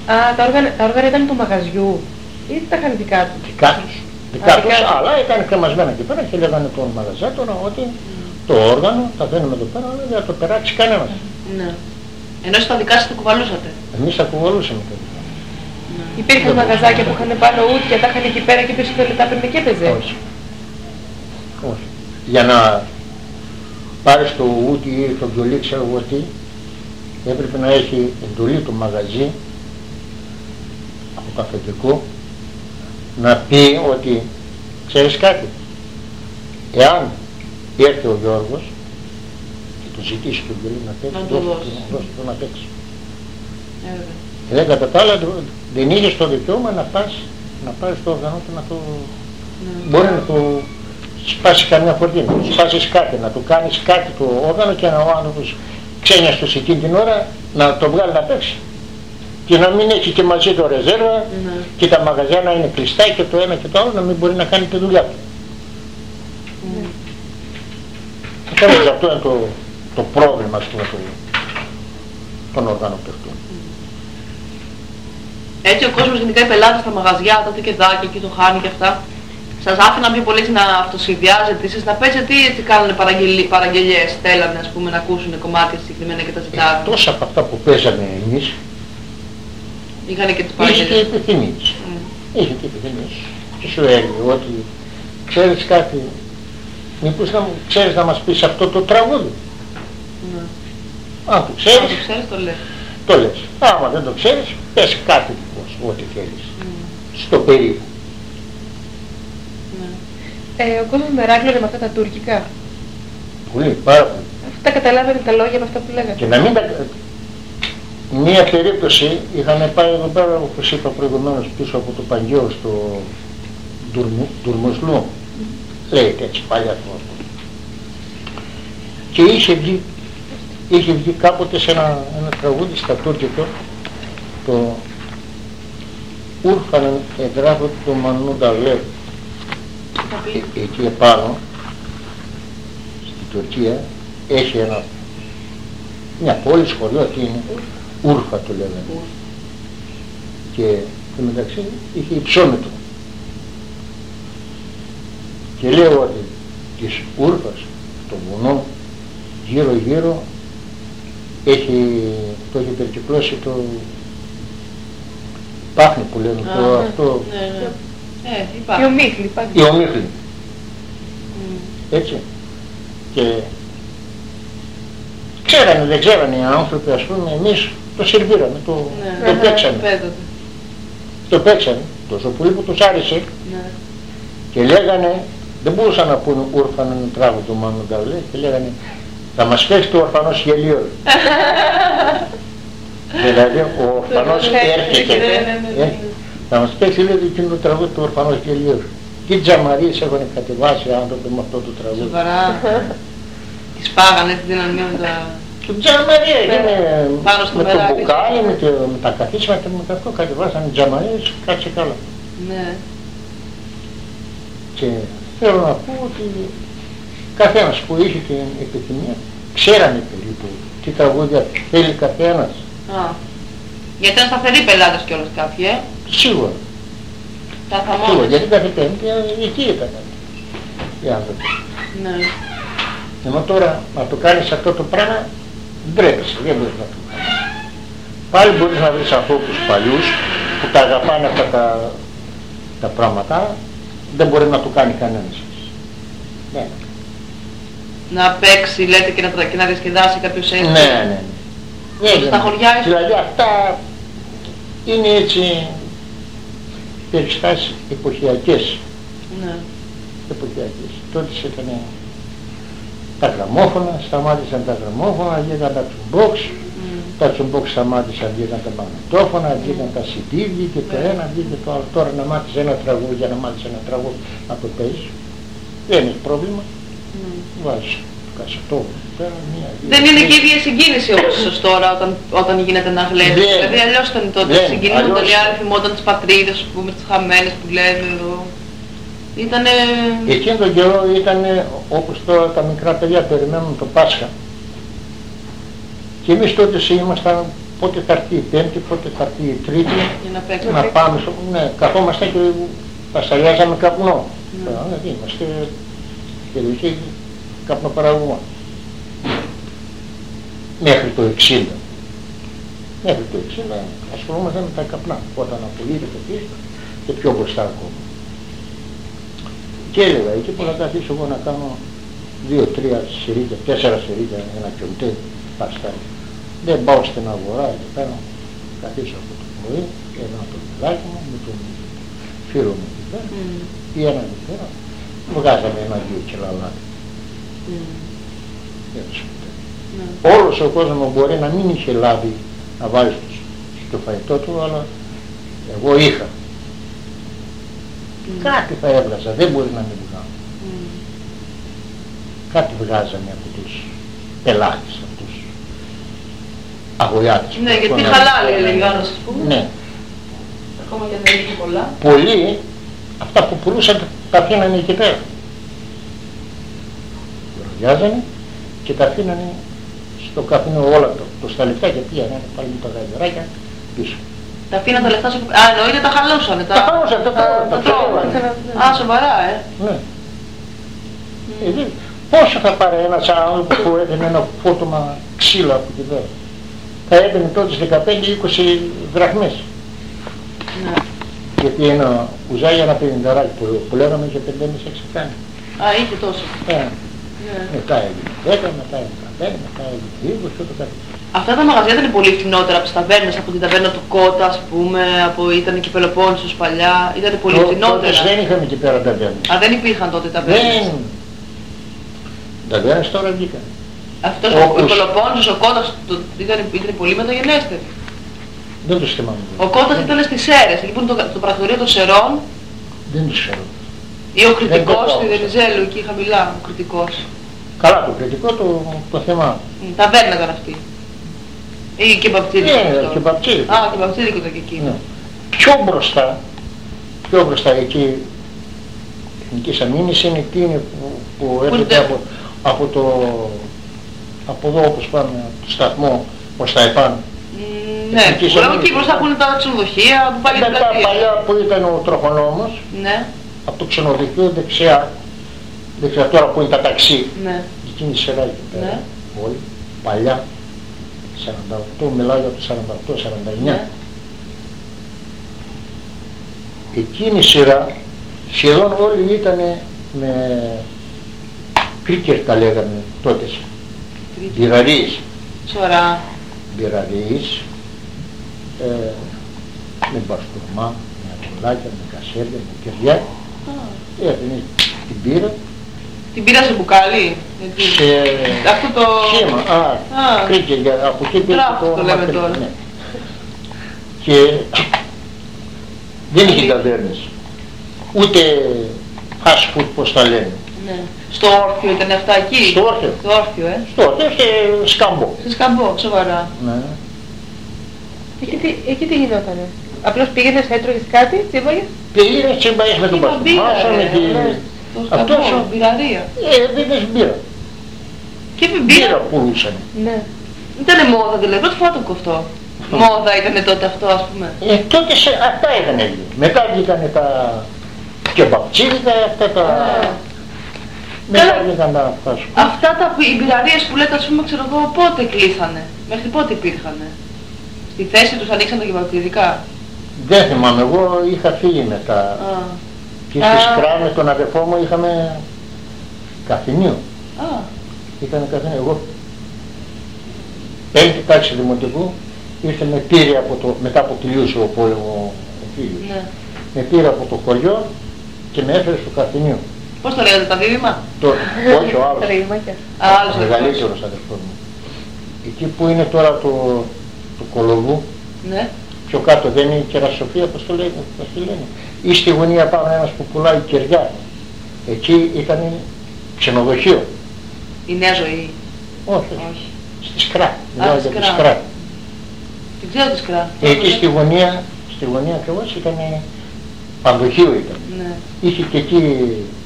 Α, τα όργανα ήταν του μαγαζιού ή τα είχαν δικά τους? Δικά τους, αλλά ήταν κρεμασμένα εκεί πέρα και λέγανε τον μαγαζάτορα ότι το όργανο θα δίνουμε εδώ πέρα, αλλά δεν θα το περάξει κανένας. Ναι. Ενώ στα δικά σας το κουβαλούσατε. Εμείς τα κουβαλούσαμε τότε. Υπήρχαν μαγαζάκια που είχαν πάνω ούτια, τα είχαν εκεί πέρα και πίσω το λεπτά πριν και έπαιζε? Όχι. Όχι. Για να πάρεις το ούτι ή το βιολί, ξέρω εγώ τι, έπρεπε να έχει εντολή το μαγαζί από καφετικό να πει ότι ξέρεις κάτι, εάν έρθει ο Γιώργος και του ζητήσει το βιολί να παίξει, δώσε το να παίξει. Δεν κατά τα άλλα δεν είχες το δικαίωμα να πάρεις το όργανο του να το... Μπορεί να το σπάσει καμιά φορτίνα, να του σπάσεις κάτι, να του κάνεις κάτι το όργανο και ο άνθρωπος ξένιαστος εκείνη την ώρα να το βγάλει να παίξει. Και να μην έχει και μαζί το ρεζέρβα και τα μαγαζιά να είναι κλειστά και το ένα και το άλλο να μην μπορεί να κάνει τη δουλειά του. Αυτό είναι το πρόβλημα των οργανωτευτών. Έτσι ο κόσμος γενικά οι πελάτες στα μαγαζιά, τα τικεδάκια και το χάνει και αυτά, σας άφηναν πιο πολύ να αυτοσχεδιάζετε εσείς, να παίζετε ή έτσι κάνανε παραγγελιές, στέλνανε ας πούμε να ακούσουν κομμάτια συγκεκριμένα και τα ζητάνε? Εκτός από αυτά που παίζαμε εμείς, είχανε και τις παραγγελίες. Είχε και επιθυμίες. Είχε και επιθυμίες. Και σου έλεγε ότι ξέρεις κάτι, μήπως ξέρεις να μας πεις αυτό το τραγούδι? Αν το ξέρεις, το λες. Το λες. Άμα δεν το ξέρεις, πες κάτι δικός, ό,τι θέλεις. Στο περίπου. Ο κόσμος μεράκλωνε με αυτά τα τουρκικά. Πολύ, πάρα πολύ. Αυτά καταλάβαινε τα λόγια με αυτά που λέγανε. Και να μην τα... Μία περίπτωση είχαν πάει εδώ πέρα, όπως είπα προηγουμένως, πίσω από το Παγιό στο Ντουρμοσλού. Λέγεται έτσι παλιά του. Και είχε βγει κάποτε σε ένα τραγούδι στα τουρκικά το Ούρφανεν εγγράφω του Μανούντα Λεύ. Εκεί επάνω στην Τουρκία έχει μια πόλη, σχολείο, τι είναι, Ούρφα το λέγανε. Και μεταξύ είχε υψόμετρο. Και λέω ότι της Ούρφας, το βουνό, γύρω γύρω το έχει περικυκλώσει το πάχνη που λένε, το αυτό. Η ομίχλη. Έτσι. Και ξέρανε, δεν ξέρανε οι άνθρωποι, ας πούμε, εμείς το σερβίραμε, το παίξαμε. Το παίξανε, τόσο πολύ που τους άρεσε. Και λέγανε, δεν μπορούσαν να πούνε Ούρφαν ένα τράγο του Μάνου Νταβλέ, και λέγανε θα μας παίξει το ορφανός γελίο. Δηλαδή ο ορφανός έρχεται, θα μας παίξει λέει εκείνο το τραγούδι του ορφανός γελίο. Και οι τζαμαρίες έχουν κατεβάσει άνθρωποι με αυτό το τραγούδι. Σοβαρά. Τις πάγανε, τις δίνανε με τα... Το τζαμαρία είναι με το μπουκάλι, με τα καθίσματα, με αυτό κατεβάσανε τζαμαρίες, κάτσε καλά. Ναι. Και θέλω να πω ότι καθένας που είχε την επιθυμία ξέρανε περίπου τι τραγούδια θέλει καθένας. Γιατί ήταν σταθεροί πελάτες κιόλας κάποιοι, Σίγουρα. Τα θαμώνες. Γιατί κάθε Πέμπτη εκεί ήταν οι άνθρωποι. Ναι. Ενώ τώρα να το κάνεις αυτό το πράγμα ντρέπεσαι, δεν μπορείς να το κάνεις. Πάλι μπορείς να βρεις ανθρώπους παλιούς που τα αγαπάνε αυτά τα πράγματα, δεν μπορεί να το κάνει κανένας. Ναι. Να παίξει, λέτε, και να διασκεδάσει κάποιος έτσι. Ναι. Στα χωριά ίσως. Δηλαδή αυτά είναι έτσι περιστάσεις εποχιακές. Ναι. Εποχιακές. Τότε ήταν τα γραμμόφωνα, σταμάτησαν τα γραμμόφωνα, βγήκαν τα τσουμπόξ, τα τσουμπόξ σταμάτησαν, βγήκαν τα μαγνητόφωνα, βγήκαν τα CD, βγήκε το ένα, βγήκε το άλλο. Τώρα να μάθεις ένα τραγούδι, για να μάθεις ένα τραγούδι να το παίζεις, δεν έχει πρόβλημα. Βάζεις το κασετό πέρα, δεν είναι και η ίδια συγκίνηση όπως τώρα όταν γίνεται να γλέδεις. Δηλαδή αλλιώς ήταν τότε, συγκινούνταν οι άλλοι, θυμόταν τις πατρίδες, τις χαμένες που λέμε εδώ. Ήτανε... Εκείνο τον καιρό ήταν όπως τώρα τα μικρά παιδιά περιμένουν το Πάσχα. Και εμείς τότε ήμασταν πότε θα έρθει η Πέμπτη, πότε θα έρθει η Τρίτη, Για να παίξουμε. να πάμε στο... Ναι, καθόμαστε και πασαλιάζαμε καπνό. Δηλαδή είμαστε περιοχή καπνοπαραγωγών. Μέχρι το 60. Μέχρι το 60 ασχολούμαστε με τα καπνά, όταν απολύεται το πίστα και πιο μπροστά ακόμα. Και έλεγα, εκεί που να καθίσω εγώ να κάνω 2-3 σερίδια, 4 σερίδια, ένα κιοντέ, παστάρι. Δεν πάω στην αγορά εκεί πέρα, καθίσω από το πρωί και ένα το παιδάκι μου με τον φίλο μου εκεί πέρα ή ένα εκεί πέρα, βγάζαμε 1-2 κιλά λάδι. Όλος ο κόσμος μπορεί να μην είχε λάδι να βάλει στο φαγητό του, αλλά εγώ είχα. Κάτι θα έβγαζα, δεν μπορεί να μην βγάλω. Κάτι βγάζαμε από τους πελάτες, από τους αγωγιάτες. Ναι, γιατί χαλάλη έλεγε άλλος, ας πούμε. Ναι. Ακόμα και αν δεν είχε πολλά. Πολλοί, αυτά που πουλούσαν τα αφήνανε εκεί πέρα. Βγάζανε και τα αφήνανε στο καφενείο όλα στα λεφτά και πήγανε πάλι με τα γαϊδεράκια πίσω. Τα αφήναν τα λεφτά σου. Α, εννοείται τα χαλούσανε. Τα χαλούσανε, τα τρώγανε. Α, σοβαρά, Ναι. Πόσο θα πάρει ένας άνθρωπος που έδινε ένα φώτομα ξύλα από εκεί πέρα. Θα έδινε τότε 15-20 δραχμές. Ναι. Γιατί ένα ουζάγια, ένα πενινταράκι που λέγαμε και 5,5-6 κάνει. Α, είχε τόσο. Μετά έγινε 10, μετά έγινε 15, μετά έγινε 20, ούτω κάτι. Αυτά τα μαγαζιά ήταν πολύ φθηνότερα από τις ταβέρνες, από την ταβέρνα του Κότα, ας πούμε, ήταν και Πελοπόννησος παλιά, ήταν πολύ φθηνότερα. Τότε δεν είχαμε εκεί πέρα ταβέρνες. Α, δεν υπήρχαν τότε ταβέρνες. Δεν. Ταβέρνες τώρα βγήκαν. Αυτός ο Πελοπόννησος, ο Κότας ήταν πολύ μεταγενέστερη. Δεν τους θυμάμαι. Ο Κότας ήταν στις Σέρρες, εκεί που είναι το πρακτορείο των Σερών. Δεν τους ξέρω. Ή ο Κρητικός στη Βενιζέλου, εκεί χαμηλά, ο Κρητικός. Καλά, το Κρητικό το θυμάμαι. Ταβέρνα ήταν αυτή. Ή και Μπαπτσίδικο. Ναι, και Μπαπτσίδικο. Α, και Μπαπτσίδικο ήταν και εκεί. Ναι. Πιο μπροστά εκεί, η Εθνικής Αμήνης είναι εκείνη που έρχεται από εδώ όπως πάμε, από το σταθμό προς τα επάνω. Ναι, εκεί μπροστά που είναι τα ξενοδοχεία, που πάλι τα παλιά που ήταν ο τροχονόμος, ναι. από το ξενοδοχείο δεξιά τώρα που είναι τα ταξί, ναι. εκείνη η σειρά εκεί πέρα, ναι. όλοι, παλιά, 48, μιλάω για το 48-49. Ναι. Εκείνη η σειρά, σχεδόν όλοι ήταν με κρίκερ τα λέγαμε τότε, μπειραρίες. Σωρά. Μπειραρίες, με μπαστούρμα, με ατολάκια, με κασέρια, με κεριά. Έφερε την πύρα. Την πύρα σε μπουκάλι. Σε αυτό το... σχήμα, κρίκερ, από εκεί πήρε το λέμε τώρα. Ναι. Και δεν είχε ταβέρνες, ούτε fast food πως τα λένε. Ναι. Στο όρθιο ήταν αυτά εκεί. Στο όρθιο. Στο όρθιο, σε σκαμπό. Σε σκαμπό, σοβαρά. Ναι. Εκεί τι γινότανε? Απλώς πήγαινες, έτρωγες κάτι, τσίμπαγες? Πήγαινες, τσίμπαγες με τον παστουμάσο, με την... Αυτό μπειραρία. Δίνες μπύρα. Και μπύρα πουλούσαν. Ναι. Ήτανε μόδα δηλαδή, πρώτη φορά το κοφτό. Μόδα ήτανε τότε αυτό, ας πούμε. Τότε αυτά ήτανε. Μετά βγήκανε τα κεμπαπτσίδικα, αυτά τα... Μετά βγήκαν τα αυτά. Αυτά οι μπειραρίες που λέτε, ας πούμε, ξέρω εγώ, πότε κλείσανε. Μέχρι πότε υπήρχανε. Στη θέση τους ανοίξαν τα κεμπαπτσίδικα. Δεν θυμάμαι, εγώ είχα φύγει μετά. Και στη Σκρά με τον αδερφό μου είχαμε καφενείο. Ήταν καφενείο. Εγώ πέμπτη τάξη δημοτικού ήρθε με πήρε μετά που τελείωσε ο πόλεμο ο φίλος. Ναι. Με πήρε από το χωριό και με έφερε στο καφενείο. Πώς το λέγατε, τα δίδυμα? Όχι, ο άλλος. Ο μεγαλύτερος αδερφός μου. Εκεί που είναι τώρα το Κολοβού. Ναι. Πιο κάτω δεν είναι η Κερασοφία, πώς το λένε. Ή στη γωνία πάνω ένας που πουλάει κεριά. Εκεί ήταν ξενοδοχείο. Η Νέα Ζωή. Όχι. Στη Σκρά. Μιλάω για τη Σκρά. Την ξέρω τη Σκρά. Εκεί στη γωνία ακριβώς ήταν πανδοχείο ήταν. Ναι. Είχε και εκεί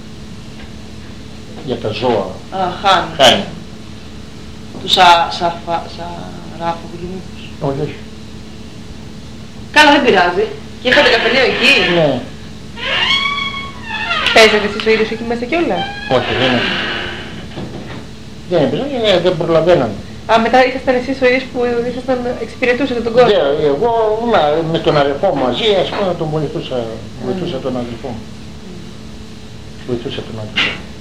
για τα ζώα. Χάνει. Του σαράφου. Όχι, όχι. Καλά, δεν πειράζει. Και είχατε καφενείο εκεί. Ναι. Παίζατε εσείς ο ίδιος εκεί μέσα και όλα. Όχι, δεν έπαιζα, δεν προλαβαίναμε. Α, μετά ήσασταν εσείς ο ίδιος που εξυπηρετούσατε τον κόσμο. Εγώ με τον αδερφό μαζί, ας πούμε, τον βοηθούσα τον αδερφό. Βοηθούσα τον αδερφό.